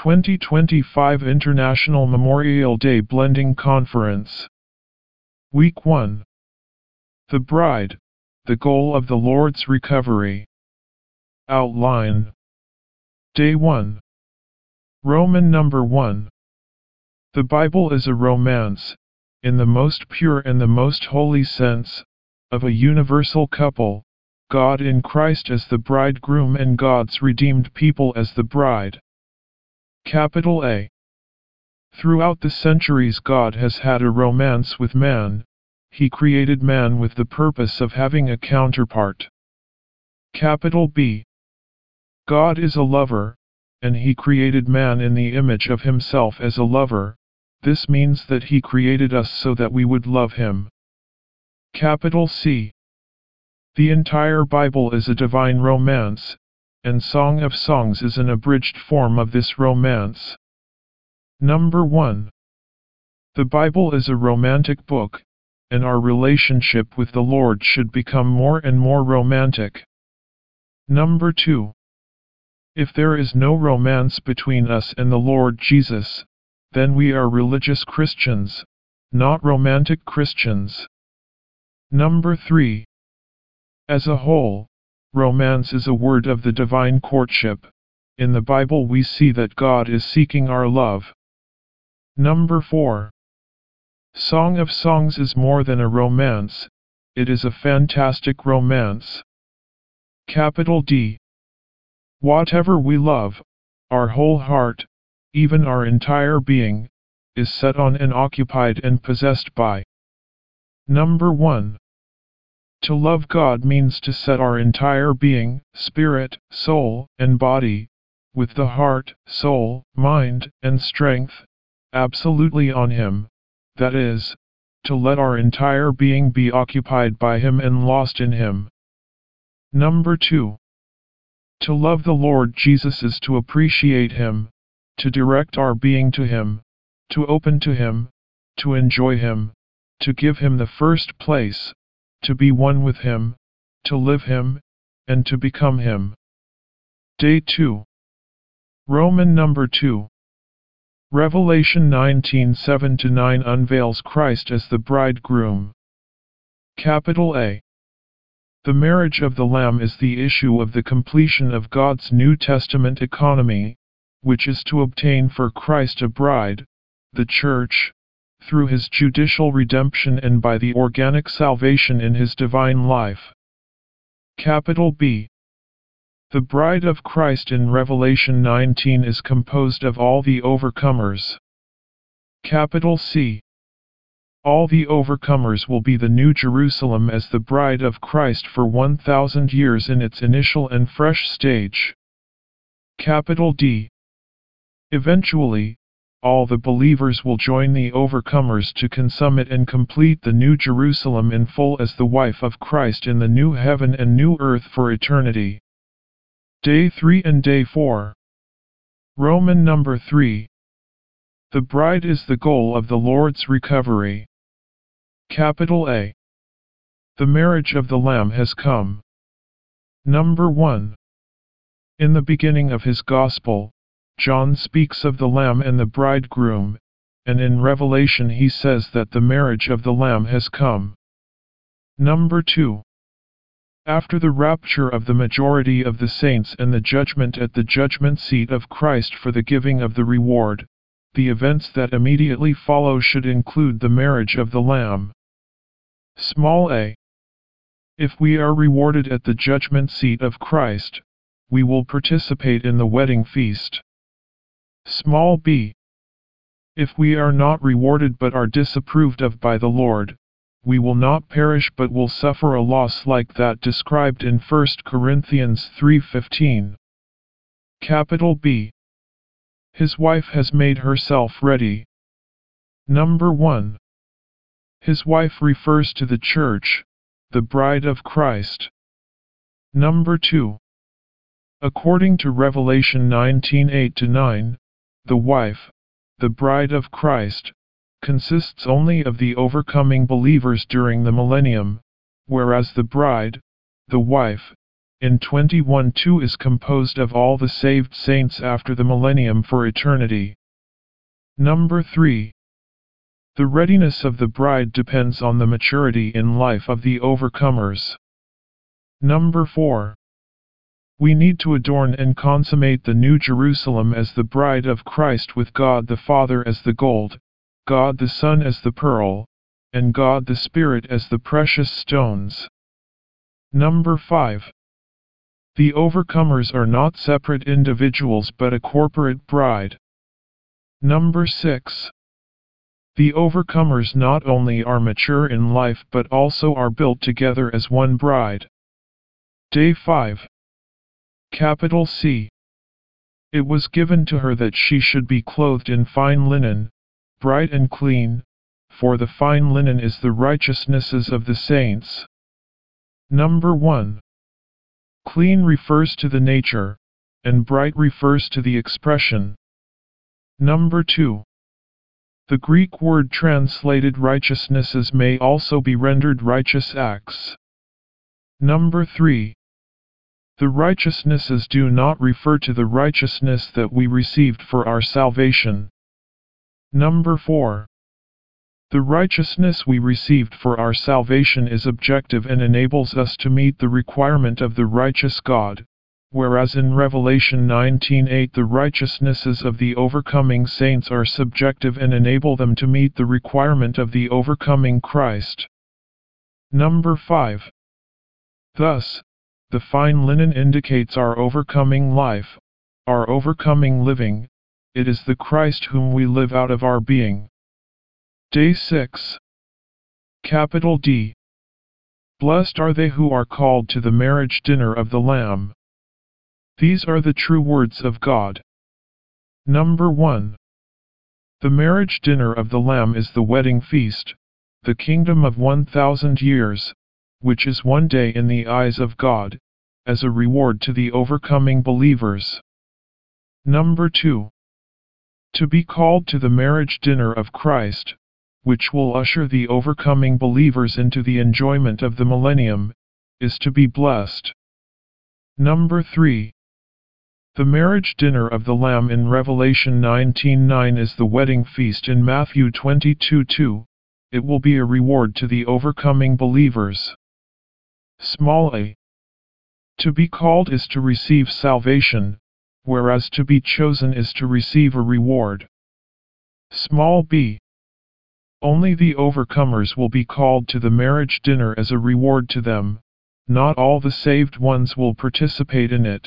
2025 International Memorial Day Blending Conference. Week 1. The Bride, the Goal of the Lord's Recovery. Outline. Day 1. Roman number 1. The Bible is a romance, in the most pure and the most holy sense, of a universal couple, God in Christ as the bridegroom and God's redeemed people as the bride. Capital A. Throughout the centuries God has had a romance with man. He created man with the purpose of having a counterpart. Capital B. God is a lover, and He created man in the image of Himself as a lover. This means that He created us so that we would love Him. Capital C. The entire Bible is a divine romance, and Song of Songs is an abridged form of this romance. Number 1. The Bible is a romantic book, and our relationship with the Lord should become more and more romantic. Number 2. If there is no romance between us and the Lord Jesus, then we are religious Christians, not romantic Christians. Number 3. As a whole, romance is a word of the divine courtship. In the Bible we see that God is seeking our love. Number 4. Song of Songs is more than a romance, it is a fantastic romance. Capital D. Whatever we love, our whole heart, even our entire being, is set on and occupied and possessed by. Number 1. To love God means to set our entire being, spirit, soul, and body, with the heart, soul, mind, and strength, absolutely on Him, that is, to let our entire being be occupied by Him and lost in Him. Number 2. To love the Lord Jesus is to appreciate Him, to direct our being to Him, to open to Him, to enjoy Him, to give Him the first place, to be one with Him, to live Him, and to become Him. Day 2. Roman number 2. Revelation 19:7-9 unveils Christ as the bridegroom. Capital A. The marriage of the Lamb is the issue of the completion of God's New Testament economy, which is to obtain for Christ a bride, the Church, through His judicial redemption and by the organic salvation in His divine life. Capital B. The bride of Christ in Revelation 19 is composed of all the overcomers. Capital C. All the overcomers will be the New Jerusalem as the bride of Christ for 1,000 years in its initial and fresh stage. Capital D. Eventually, all the believers will join the overcomers to consummate and complete the New Jerusalem in full as the wife of Christ in the new heaven and new earth for eternity. Day 3 and Day 4. Roman number 3. The bride is the goal of the Lord's recovery. Capital A. The marriage of the Lamb has come. Number 1. In the beginning of his Gospel, John speaks of the Lamb and the bridegroom, and in Revelation he says that the marriage of the Lamb has come. Number 2. After the rapture of the majority of the saints and the judgment at the judgment seat of Christ for the giving of the reward, the events that immediately follow should include the marriage of the Lamb. Small a. If we are rewarded at the judgment seat of Christ, we will participate in the wedding feast. Small b. If we are not rewarded but are disapproved of by the Lord, we will not perish but will suffer a loss like that described in 1 Corinthians 3:15. Capital B. His wife has made herself ready. Number 1. His wife refers to the Church, the bride of Christ. Number 2. According to Revelation 19:8-9, the wife, the bride of Christ, consists only of the overcoming believers during the millennium, whereas the bride, the wife, in 21:2 is composed of all the saved saints after the millennium for eternity. Number 3. The readiness of the bride depends on the maturity in life of the overcomers. Number 4. We need to adorn and consummate the New Jerusalem as the bride of Christ with God the Father as the gold, God the Son as the pearl, and God the Spirit as the precious stones. Number 5. The overcomers are not separate individuals but a corporate bride. Number 6. The overcomers not only are mature in life but also are built together as one bride. Day 5. Capital C. It was given to her that she should be clothed in fine linen, bright and clean, for the fine linen is the righteousnesses of the saints. Number 1. Clean refers to the nature, and bright refers to the expression. Number 2. The Greek word translated righteousnesses may also be rendered righteous acts. Number 3. The righteousnesses do not refer to the righteousness that we received for our salvation. Number 4. The righteousness we received for our salvation is objective and enables us to meet the requirement of the righteous God, whereas in Revelation 19:8 the righteousnesses of the overcoming saints are subjective and enable them to meet the requirement of the overcoming Christ. Number 5. Thus, the fine linen indicates our overcoming life, our overcoming living. It is the Christ whom we live out of our being. Day 6. Capital D. Blessed are they who are called to the marriage dinner of the Lamb. These are the true words of God. Number 1. The marriage dinner of the Lamb is the wedding feast, the kingdom of 1,000 years, which is one day in the eyes of God, as a reward to the overcoming believers. Number 2. To be called to the marriage dinner of Christ, which will usher the overcoming believers into the enjoyment of the millennium, is to be blessed. Number 3. The marriage dinner of the Lamb in Revelation 19:9 is the wedding feast in Matthew 22:2. It will be a reward to the overcoming believers. Small a. To be called is to receive salvation, whereas to be chosen is to receive a reward. Small b. Only the overcomers will be called to the marriage dinner as a reward to them, not all the saved ones will participate in it.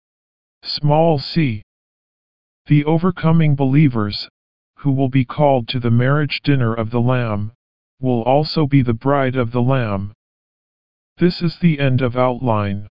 Small c. The overcoming believers, who will be called to the marriage dinner of the Lamb, will also be the bride of the Lamb. This is the end of outline.